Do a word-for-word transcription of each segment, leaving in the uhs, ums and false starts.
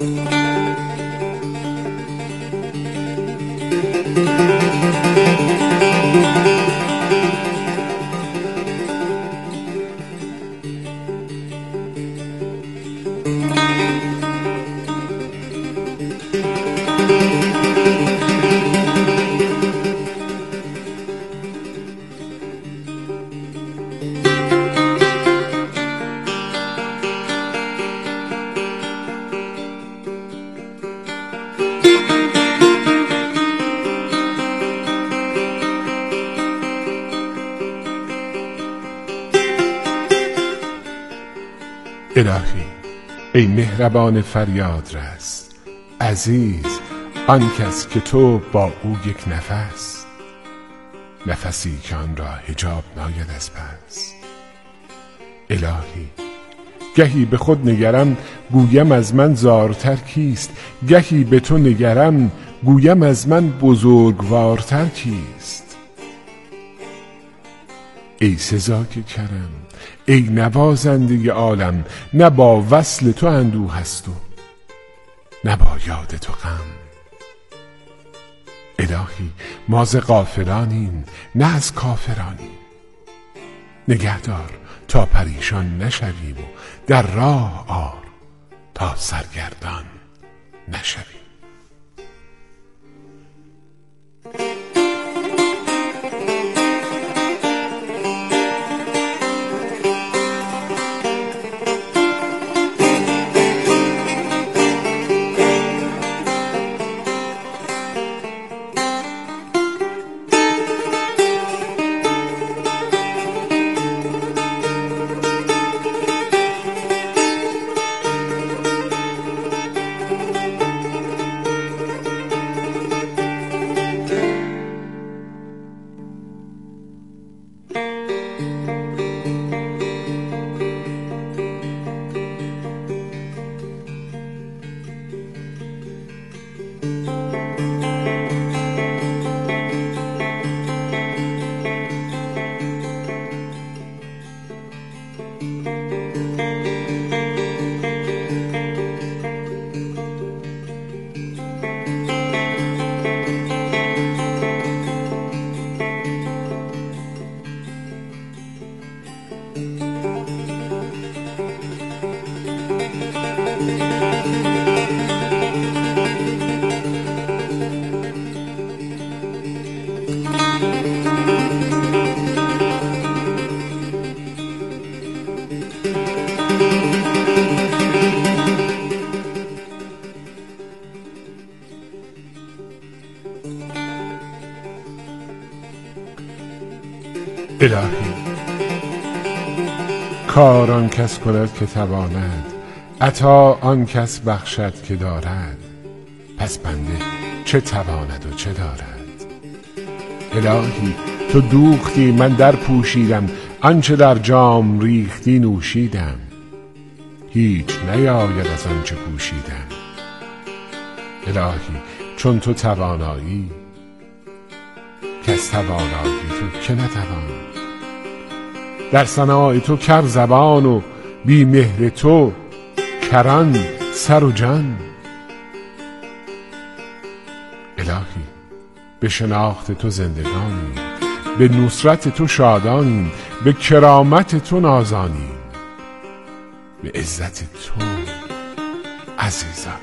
الهی ای مهربان فریاد رس، عزیز آن کس که تو با او یک نفس، نفسی که آن را حجاب ناید از پس. الهی گهی به خود نگرم گویم از من زارتر کیست، گهی به تو نگرم گویم از من بزرگوارتر کیست. ای سزا که کرم، ای نوازنده عالم، نه با وصل تو اندوه هست و نه با یاد تو غم. الهی ما ز غافلانیم نه از کافرانیم، نگهدار تا پریشان نشویم و در راه آر تا سرگردان نشویم. الهی کار آن کس کند که تواند، عطا آن کس بخشد که دارد، پس بنده چه تواند و چه دارد. الهی تو دوختی من در پوشیدم، آنچه در جام ریختی نوشیدم، هیچ نیاید از آنچه پوشیدم. الهی چون تو توانایی کس توانایی تو که نتوان، در ثنای تو کر زبان و بی مهر تو کران سر و جان. الهی به شناخت تو زندگانیم، به نصرت تو شادانیم، به کرامت تو نازانیم، به عزت تو عزیزان.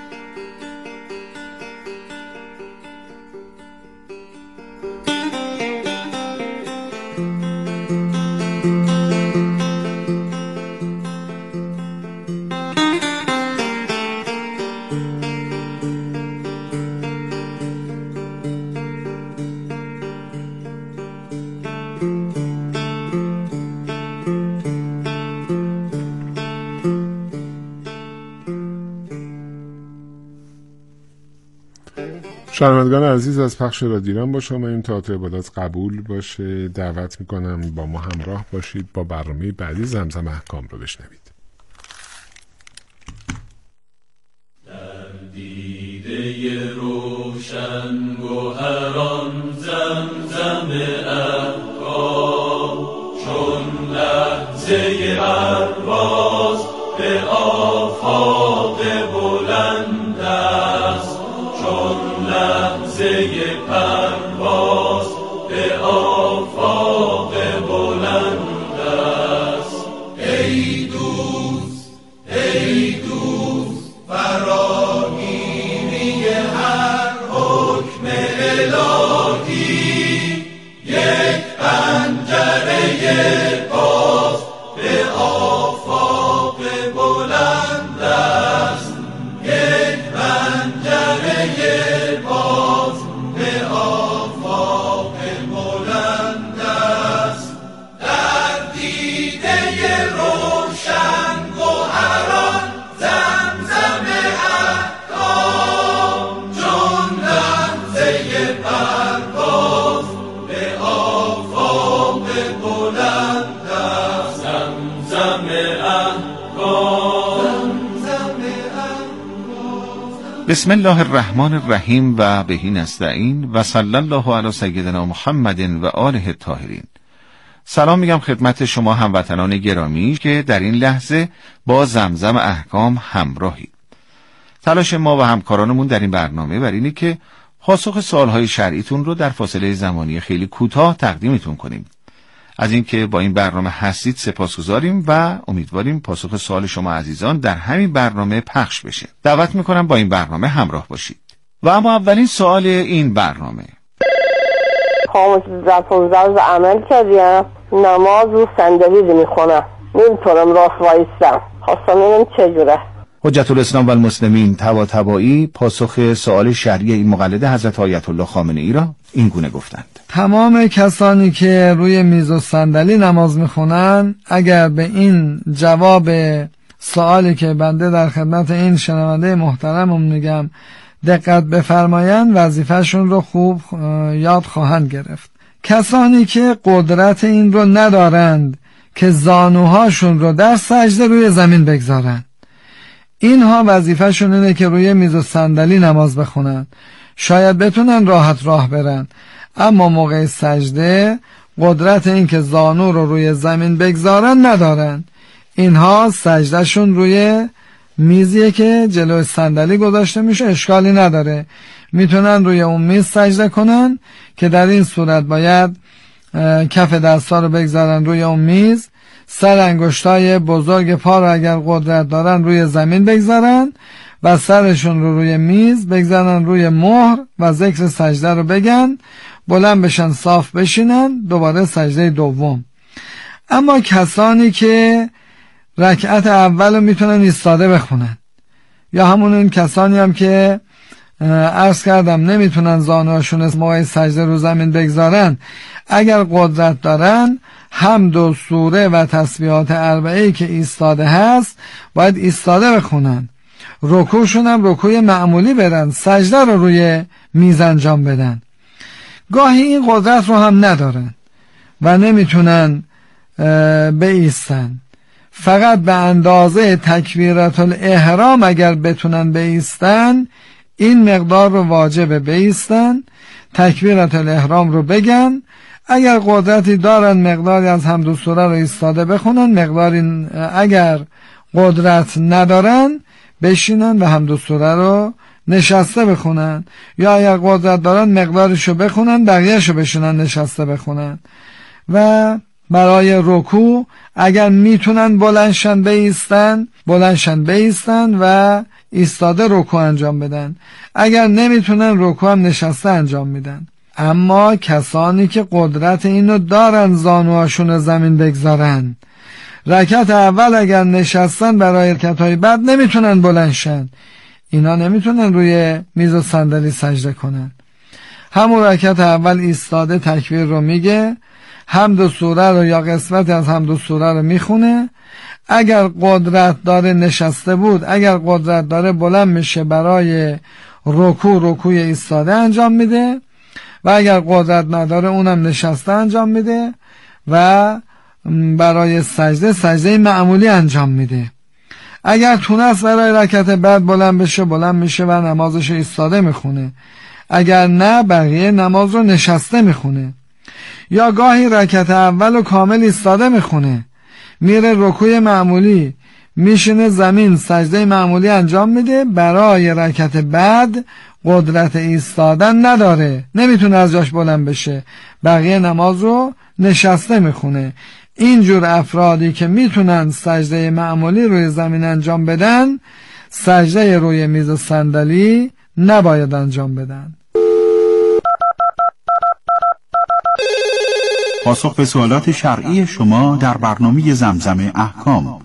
شنوندگان عزیز از پخش رادیو با شما این تئاتر عبادات قبول باشه. دعوت میکنم با ما همراه باشید، با برنامه بعدی زمزم احکام رو بشنوید. در دیده روشن گوهران زمزم احکام، چون لحظه پرواز به آفاق بلند بلند است، چون لحظه پرواز به آفاق بلند است. ای دوست ای دوست فراگیری هر حکم الهی، یک پنجره باز به آفاق بلند است، یک پنجره باز به آفاق بلند است. در دیده روشن گوهران زمزم احکام، چون لحظه پرواز به آفاق بلند است. زمزم احکام، زمزم احکام. بسم الله الرحمن الرحیم و بهی نستعین و صلی الله علی سیدنا محمد و آله الطاهرین. سلام میگم خدمت شما هموطنان گرامی که در این لحظه با زمزم احکام همراهید. تلاش ما و همکارانمون در این برنامه بر اینه که پاسخ سوالهای شرعیتون رو در فاصله زمانی خیلی کوتاه تقدیمتون کنیم. از اینکه با این برنامه هستید سپاسگزاریم و امیدواریم پاسخ سوال شما عزیزان در همین برنامه پخش بشه. دعوت میکنم با این برنامه همراه باشید. و اما اولین سوال این برنامه: خاموش پونزده روز عمل کردیم، نماز رو صندلی میخونم، نمیتونم راست وایستم، خواستم ببینم چجوره. حجت الاسلام و المسلمین طباطبایی پاسخ سوال شرعی این مقلد حضرت آیت الله خامنه ای را این گونه گفتند: تمام کسانی که روی میز و صندلی نماز میخونن اگر به این جواب سوالی که بنده در خدمت این شنونده محترمم میگم دقت بفرمایند، وظیفهشون رو خوب یاد خواهند گرفت. کسانی که قدرت این رو ندارند که زانوهاشون رو در سجده روی زمین بگذارند، اینها وظیفهشون اینه که روی میز و صندلی نماز بخونن. شاید بتونن راحت راه برن، اما موقع سجده قدرت این که زانو رو روی زمین بگذارن ندارن. اینها سجدهشون روی میزیه که جلوی صندلی گذاشته میشه، اشکالی نداره، میتونن روی اون میز سجده کنن که در این صورت باید کف دستا رو بگذارن روی اون میز، سر انگشتای بزرگ پا رو اگر قدرت دارن روی زمین بگذارن و سرشون رو روی میز بگذارن روی مهر و ذکر سجده رو بگن، بلند بشن، صاف بشینن، دوباره سجده دوم. اما کسانی که رکعت اول رو میتونن ایستاده بخونن، یا همون این کسانی هم که عرض کردم نمیتونن زانوهاشون از موقع سجده رو زمین بگذارن، اگر قدرت دارن حمد و سوره و تسبیحات اربعه‌ای که ایستاده هست باید ایستاده بخونن. رکوعشون هم رکوع معمولی برن، سجده رو روی میز انجام بدن. گاهی این قدرت رو هم ندارن و نمیتونن بایستن، فقط به اندازه تکبیرات الاحرام اگر بتونن بایستن این مقدار رو واجبه بایستن، تکبیرات الاحرام رو بگن. اگر قدرتی دارن مقداری از حمد و سوره رو ایستاده بخونن، مقداری اگر قدرت ندارن بشینن و حمد و سوره رو نشسته بخونن، یا اگر قدرت دارن مقدارشو بخونن، بقیهشو بشینن نشسته بخونن. و برای رکوع اگر میتونن بلندشن بایستن، بلندشن بایستن و ایستاده رکوع انجام بدن، اگر نمیتونن رکوع هم نشسته انجام میدن. اما کسانی که قدرت اینو دارن زانوهاشون زمین بگذارن، رکعت اول اگر نشستن برای رکعت‌های بعد نمیتونن بلندشن، اینا نمیتونن روی میز و صندلی سجده کنن. همون رکعت اول ایستاده تکبیر رو میگه، حمد و سوره رو یا قسمتی از حمد و سوره رو میخونه. اگر قدرت داره نشسته بود، اگر قدرت داره بلند میشه برای رکوع رکوع ایستاده انجام میده، و اگر قدرت نداره اونم نشسته انجام میده و برای سجده سجده معمولی انجام میده. اگر تونست برای رکعت بعد بلند بشه بلند میشه و نمازش ایستاده میخونه، اگر نه بقیه نماز رو نشسته میخونه. یا گاهی رکعت اول رو کامل ایستاده میخونه، میره رکوع معمولی، میشینه زمین سجده معمولی انجام میده، برای رکعت بعد قدرت ایستادن نداره، نمیتونه از جاش بلند بشه، بقیه نماز رو نشسته میخونه. اینجور افرادی که میتونن سجده معمولی روی زمین انجام بدن، سجده روی میز و صندلی نباید انجام بدن. پاسخ به سوالات شرعی شما در برنامه زمزم احکام.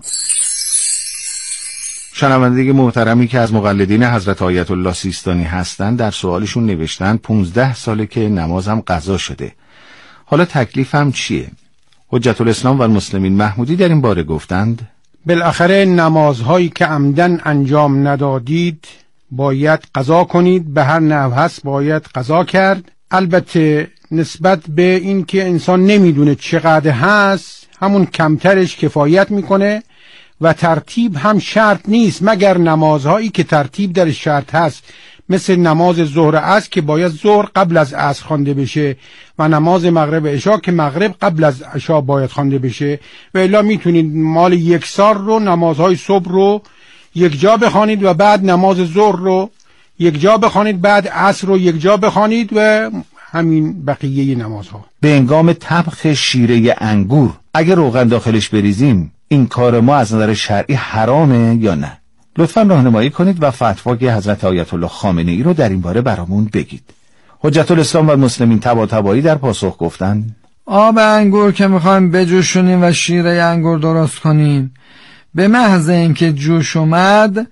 شنونده محترمی که از مقلدین حضرت آیت الله سیستانی هستند در سوالشون نوشتن پونزده ساله که نمازم قضا شده، حالا تکلیفم چیه؟ حجت الاسلام و المسلمین محمودی در این باره گفتند بالاخره نمازهایی که عمدن انجام ندادید باید قضا کنید، به هر نحو هست باید قضا کرد. البته نسبت به این که انسان نمیدونه چقدر هست، همون کمترش کفایت میکنه و ترتیب هم شرط نیست، مگر نمازهایی که ترتیب در شرط هست، مثل نماز ظهر عصر که باید ظهر قبل از عصر خوانده بشه و نماز مغرب عشا که مغرب قبل از عشا باید خوانده بشه. و الا میتونید مال یک سال رو نمازهای صبح رو یک جا بخوانید و بعد نماز ظهر رو یک جا بخوانید، بعد عصر رو یک جا بخوانید و همین بقیه نمازها. به هنگام طبخ شیره انگور اگر روغن داخلش بریزیم این کار ما از نظر شرعی حرامه یا نه؟ لطفاً راهنمایی کنید و فتوای حضرت آیت الله خامنه ای رو در این باره برامون بگید. حجت الاسلام و المسلمین طباطبایی در پاسخ گفتند آب انگور که میخوایم بجوشونیم و شیره انگور درست کنیم، به محض اینکه جوش اومد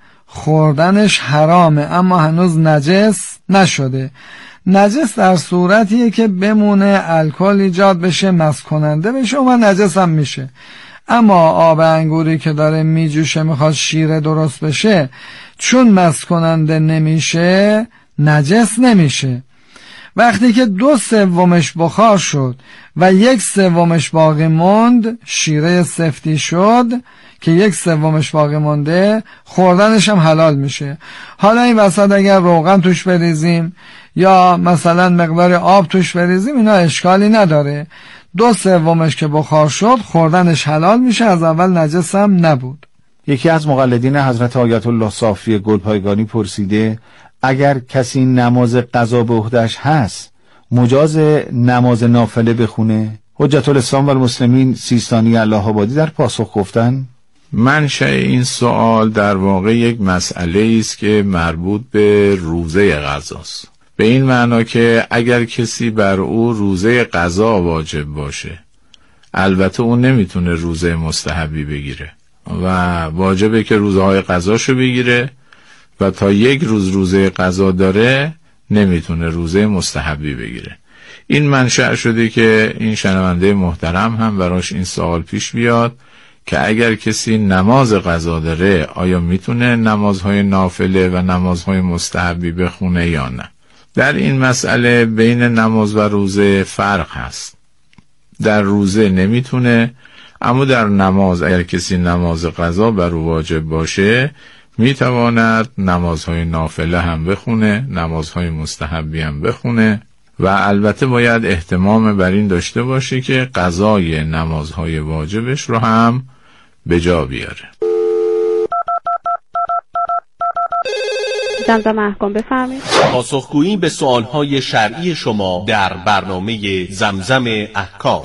خوردنش حرامه، اما هنوز نجس نشده. نجس در صورتیه که بمونه الکل ایجاد بشه، مست کننده بشه و نجس هم میشه. اما آب انگوری که داره میجوشه میخواد شیره درست بشه، چون مست کننده نمیشه نجس نمیشه. وقتی که دو سومش بخار شد و یک سومش باقی موند، شیره سفتی شد که یک سومش باقی مونده، خوردنش هم حلال میشه. حالا این وسط اگر روغن توش بریزیم یا مثلا مقدار آب توش بریزیم اینا اشکالی نداره، دو سومش که بخار شد خوردنش حلال میشه، از اول نجس هم نبود. یکی از مقلدین حضرت آیت الله صافی گلپایگانی پرسیده اگر کسی نماز قضا به عهده‌اش هست مجاز نماز نافله بخونه؟ حجت الاسلام و المسلمین سیستانی الله آبادی در پاسخ گفتن منشأ این سوال در واقع یک مسئله است که مربوط به روزه قضاست، به این معنا که اگر کسی بر او روزه قضا واجب باشه، البته اون نمیتونه روزه مستحبی بگیره و واجبه که روزهای قضاشو بگیره و تا یک روز روزه قضا داره نمیتونه روزه مستحبی بگیره. این منشأ شده که این شنونده محترم هم براش این سوال پیش بیاد که اگر کسی نماز قضا داره آیا میتونه نمازهای نافله و نمازهای مستحبی بخونه یا نه؟ در این مسئله بین نماز و روزه فرق هست. در روزه نمیتونه، اما در نماز اگر کسی نماز قضا بر او واجب باشه میتواند نمازهای نافله هم بخونه، نمازهای مستحبی هم بخونه و البته باید اهتمام بر این داشته باشه که قضای نمازهای واجبش رو هم به جا بیاره. زمزم احکام بفرمایید. پاسخگویی به سوالهای شرعی شما در برنامه زمزم احکام.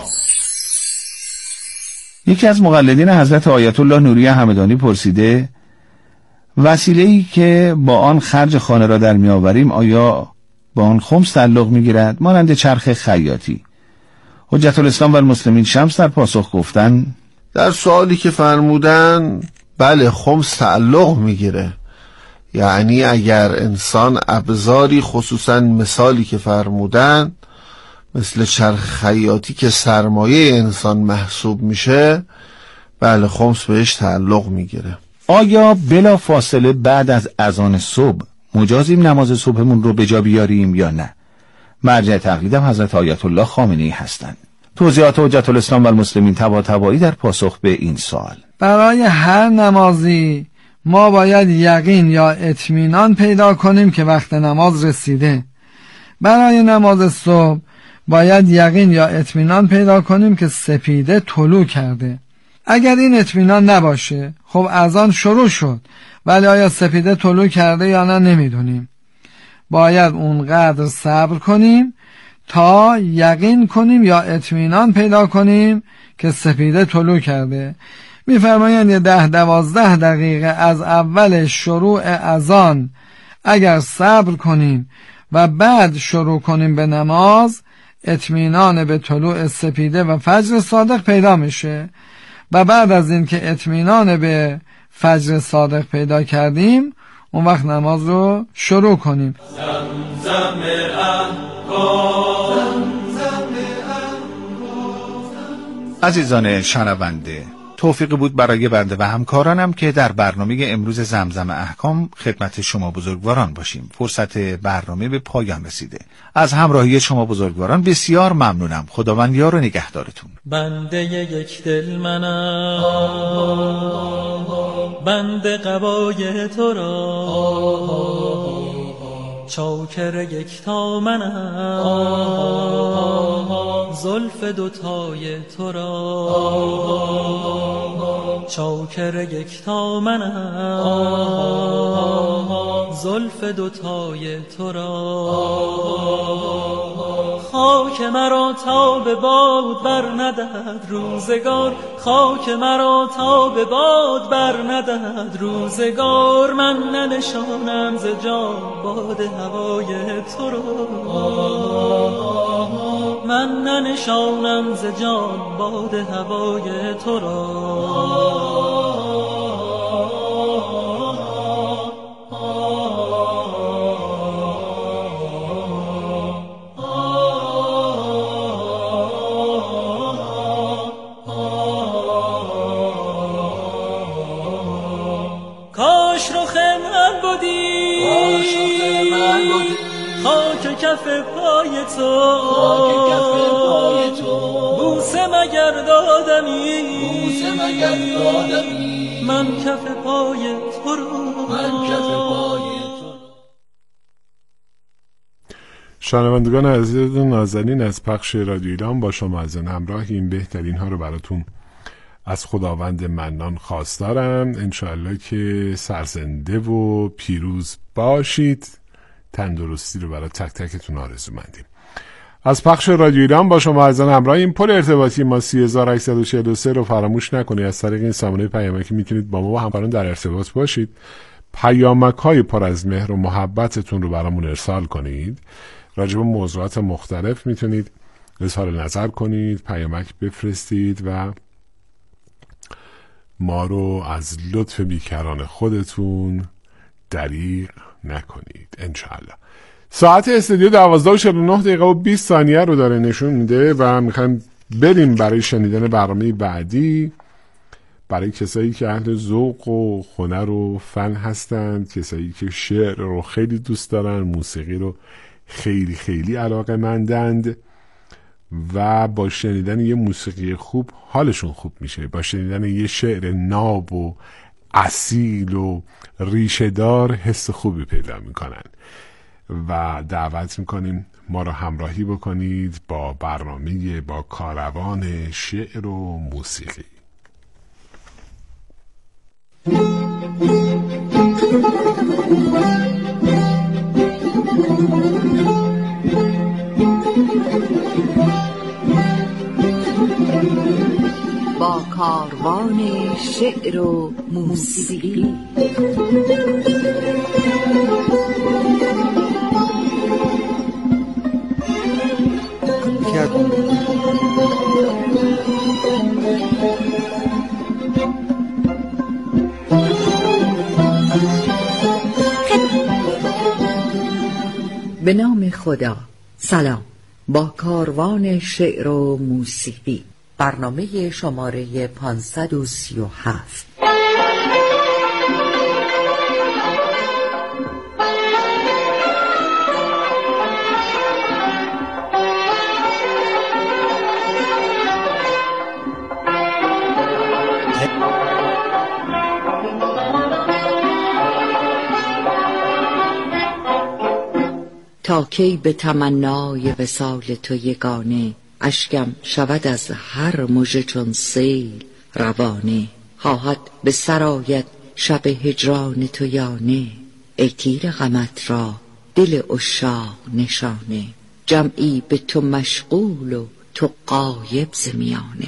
یکی از مقلدین حضرت آیت الله نوری همدانی پرسیده وسیله‌ای که با آن خرج خانه را در میآوریم آیا با آن خمس تعلق میگیرد مانند چرخ خیاطی؟ حجت الاسلام و المسلمین شمس در پاسخ گفتن در سوالی که فرمودن بله خمس تعلق میگیره، یعنی اگر انسان ابزاری خصوصا مثالی که فرمودن مثل چرخ خیاطی که سرمایه انسان محسوب میشه بله خمس بهش تعلق میگیره. آیا بلا فاصله بعد از اذان صبح مجازیم نماز صبحمون رو به جا بیاریم یا نه؟ مرجع تقلیدم حضرت آیت الله خامنه ای هستند. توضیحات حجت الاسلام و المسلمین طباطبایی در پاسخ به این سوال برای هر نمازی ما باید یقین یا اطمینان پیدا کنیم که وقت نماز رسیده. برای نماز صبح باید یقین یا اطمینان پیدا کنیم که سپیده طلوع کرده. اگر این اطمینان نباشه، خب اذان شروع شد ولی آیا سپیده طلوع کرده یا نه نمیدونیم. باید اونقدر صبر کنیم تا یقین کنیم یا اطمینان پیدا کنیم که سپیده طلوع کرده. میفرمایند یه ده دوازده دقیقه از اول شروع اذان اگر صبر کنیم و بعد شروع کنیم به نماز، اطمینان به طلوع سپیده و فجر صادق پیدا میشه و بعد از این که اطمینان به فجر صادق پیدا کردیم اون وقت نماز رو شروع کنیم. زمزم عزیزان شنونده، توفیقی بود برای بنده و همکارانم که در برنامه امروز زمزم احکام خدمت شما بزرگواران باشیم. فرصت برنامه به پایان رسیده. از همراهی شما بزرگواران بسیار ممنونم. خداوند یار و نگهدارتون. بنده یک دل منم، بنده قبای تو را، چاکر یکتا منم، زلف دوتای تو را، چاکر یکتا منم، زلف دوتای تو را. خاک مرا تا به باد بر ندهد روزگار، خاک مرا تا به باد بر ندهد روزگار، من ننشانم ز جان باد هوای تو را، من ننشانم ز جان باد هوای تو را. خاک کف پای تو، بوسه مگر دادمی، بوسه مگر دادمی، من کف پای تو رو، من کف پای تو. شنوندگان عزیز و نازنین از پخش رادیو ایران با شما از همراه این بهترین ها رو براتون از خداوند منان خواستارم. انشاءالله که سرزنده و پیروز باشید. تندرستی رو برای تک تکتون آرزو مندیم. از پخش رادیو ایران با شما عزیزان همراه این پل ارتباطی ما سی هزار و هشتصد و چهل و سه رو فراموش نکنید. از طریق این سامانه پیامکی میتونید با ما و همکاران در ارتباط باشید. پیامک های پر از مهر و محبتتون رو برامون ارسال کنید. راجع به موضوعات مختلف میتونید اظهار نظر کنید، پیامک بفرستید و ما رو از لطف بیکران خودتون دریغ نکنید انشاءالله. ساعت استودیو دوازده و چهل و نه دقیقه و بیست ثانیه رو داره نشون میده و میخوایم بریم برای شنیدن برنامه بعدی. برای کسایی که اهل ذوق و هنر و فن هستند، کسایی که شعر رو خیلی دوست دارن، موسیقی رو خیلی خیلی علاقه مندند و با شنیدن یه موسیقی خوب حالشون خوب میشه، با شنیدن یه شعر ناب و اصیل و ریشه‌دار حس خوبی پیدا میکنن و دعوت میکنیم ما رو همراهی بکنید با برنامه با کاروان شعر و موسیقی. با کاروان شعر و موسیقی. به نام خدا. سلام. با کاروان شعر و موسیقی، برنامه شماره پانصد و سی و هفت. تا کی به تمنای وصال تو یگانه، اشکم شود از هر مژه چون سیل روانه. خواهد به سرایت شب هجران تو یا نه، ای تیر غمت را دل عشاق نشانه. جمعی به تو مشغول و تو غایب ز میانه.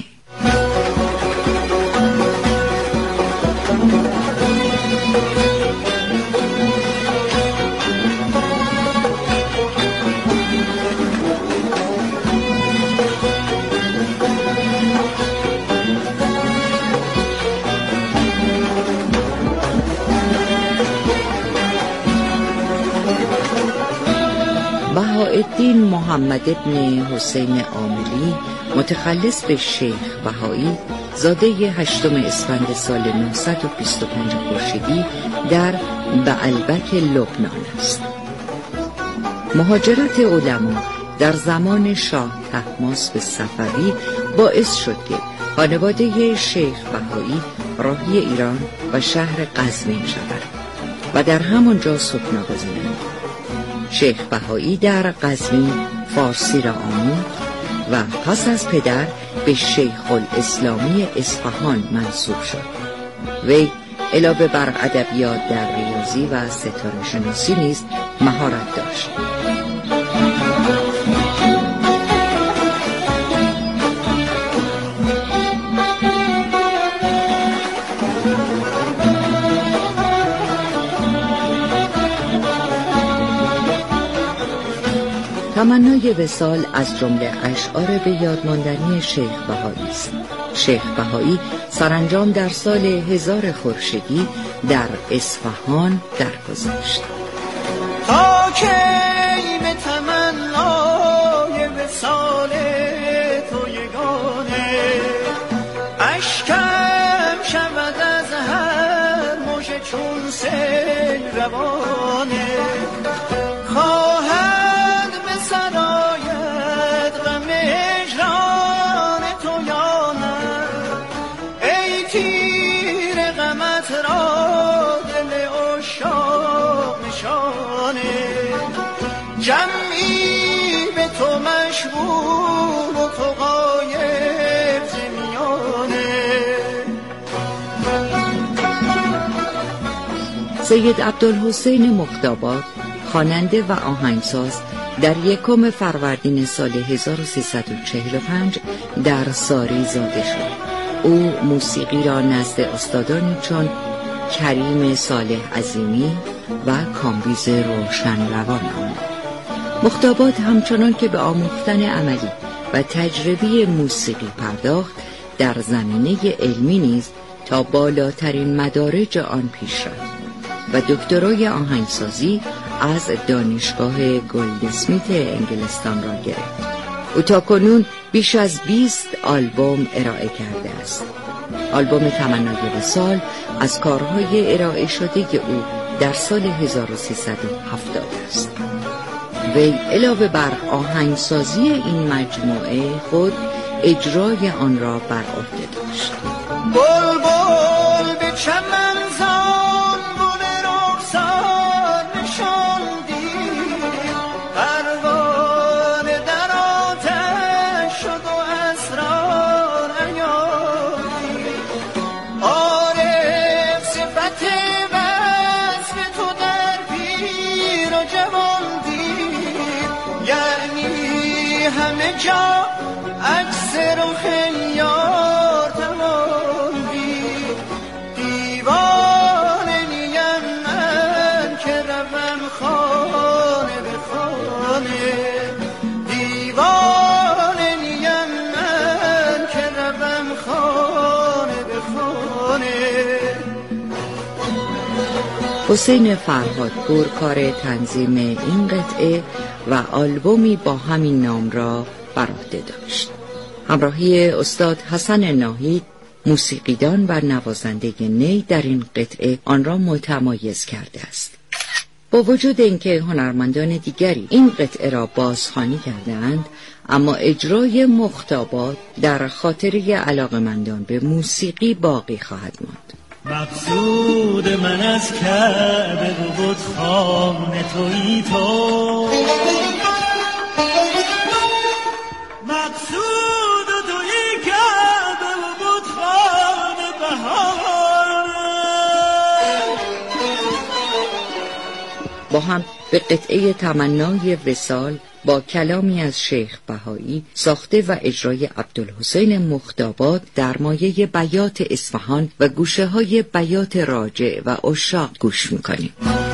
بهاءالدین محمد ابن حسین عاملی، متخلص به شیخ بهایی، زاده هشتم اسفند سال نهصد و بیست و پنج خورشیدی در بعلبک لبنان است. مهاجرت علما در زمان شاه طهماسب صفوی باعث شد که خانواده شیخ بهایی راهی ایران و شهر قزوین شود و در همانجا سکنا گزینند. شیخ بهایی در قزوین فارسی را آموخت و پس از پدر به شیخ الاسلامی اصفهان منصوب شد. وی علاوه بر ادبیات در ریاضی و ستاره شناسی نیز مهارت داشت. تمنای وصال از جمله اشعار به یادماندنی شیخ بهایی است. شیخ بهایی سرانجام در سال هزار خورشیدی در اصفهان درگذشت. تا کی به تمنای وصال تو یگانه، اشکم شود از هر موج چون سیل روانه. خواهد به سرایت غم هجران تو یا نه، ای تیر غمت را دل عشاق نشانه. جمعی به تو مشغول و تو غایب ز میانه. سید عبدالحسین مختاباد، خواننده و آهنگساز، در یکم فروردین سال هزار و سیصد و چهل و پنج در ساری زاده شد. او موسیقی را نزد استادانی چون کریم صالح عظیمی و کامبیز روشن روان آمد. مختاباد همچنان که به آموختن عملی و تجربی موسیقی پرداخت، در زمینه علمی نیز تا بالاترین مدارج آن پیش رفت و دکترای آهنگسازی از دانشگاه گلدسمیت انگلستان را گرفت. او تاکنون بیش از بیست آلبوم ارائه کرده است. آلبوم تمنای وصال از کارهای ارائه شده او در سال هزار و سیصد و هفتاد است. وی علاوه بر آهنگسازی این مجموعه خود اجرای آن را بر عهده داشت. بلبل به چمن زان گل رخسار نشاندی، پروانه در آتش شد و اسرار عیانی. عارف صفت وصف تو در پیر و جوان دید، یعنی همه جا عکس رخ یار تمام دید. دیوانه نیم من که روم خانه به خانه، دیوانه نیم من که روم خانه به خانه. حسین فرهادپور کار تنظیم این قطعه و آلبومی با همین نام را بر عهده داشت. همراهی استاد حسن ناهید، موسیقیدان و نوازنده نی، در این قطعه آن را متمایز کرده است. با وجود اینکه هنرمندان دیگری این قطعه را بازخوانی کردند، اما اجرای مختابات در خاطره علاقمندان به موسیقی باقی خواهد ماند. مقصود من از کعبه و بتخانه تویی تو، مقصود تویی کعبه و بتخانه با هم به قطعه تمنای وصال با کلامی از شیخ بهایی ساخته و اجرای عبدالحسین مختاباد در مایه بیات اصفهان و گوشه های بیات راجع و عشاق گوش میکنیم.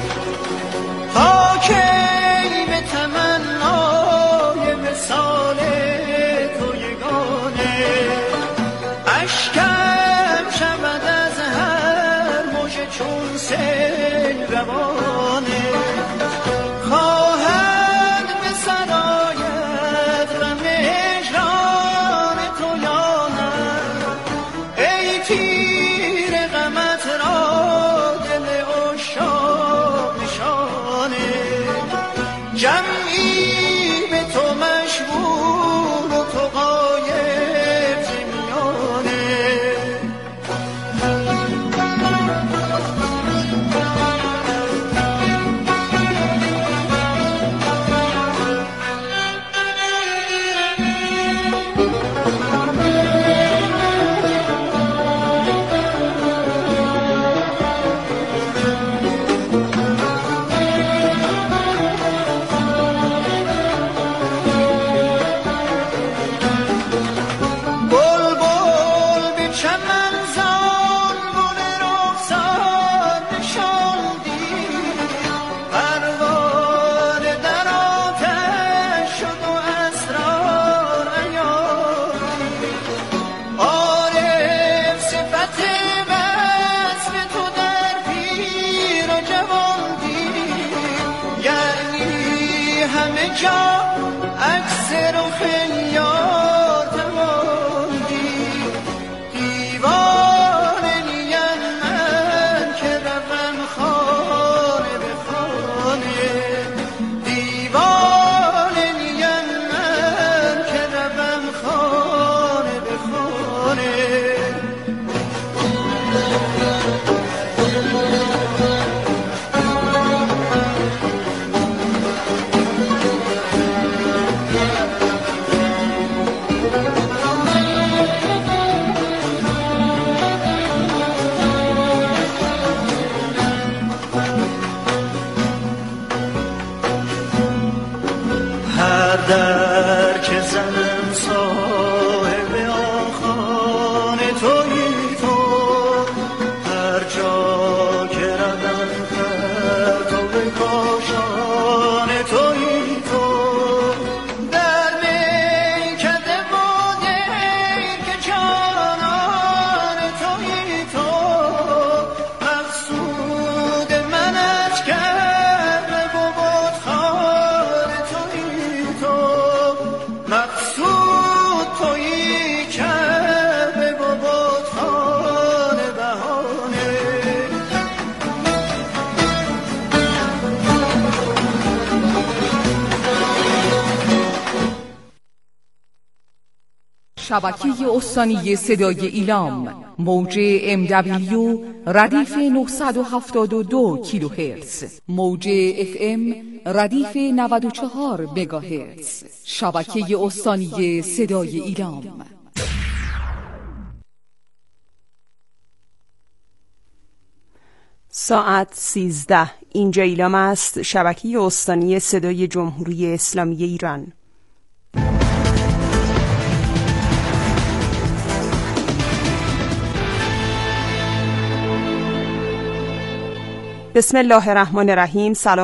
شبکه استانی صدای ایلام موج ام دبلیو ردیف نهصد و هفتاد و دو کیلوهرتز، موج اف ام ردیف نود و چهار مگاهرتز. شبکه استانی صدای ایلام. ساعت سیزده. اینجا ایلام است، شبکه استانی صدای جمهوری اسلامی ایران. بسم الله الرحمن الرحیم. سلام